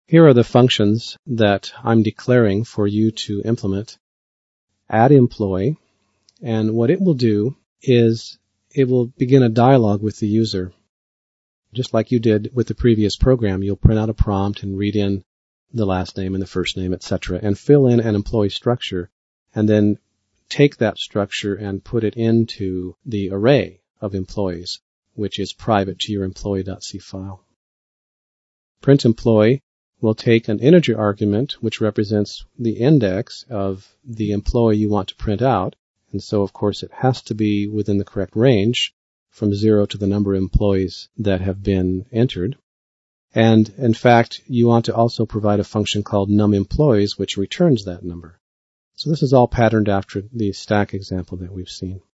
Here are the functions that I'm declaring for you to implement. Add employee, and what it will do is it will begin a dialogue with the user. Just like you did with the previous program, you'll print out a prompt and read in the last name and the first name, etc., and fill in an employee structure, and then take that structure and put it into the array of employees, which is private to your employee.c file. Print employee will take an integer argument, which represents the index of the employee you want to print out, and so, of course, it has to be within the correct range from 0 to the number of employees that have been entered. And, in fact, you want to also provide a function called numEmployees, which returns that number. So this is all patterned after the stack example that we've seen.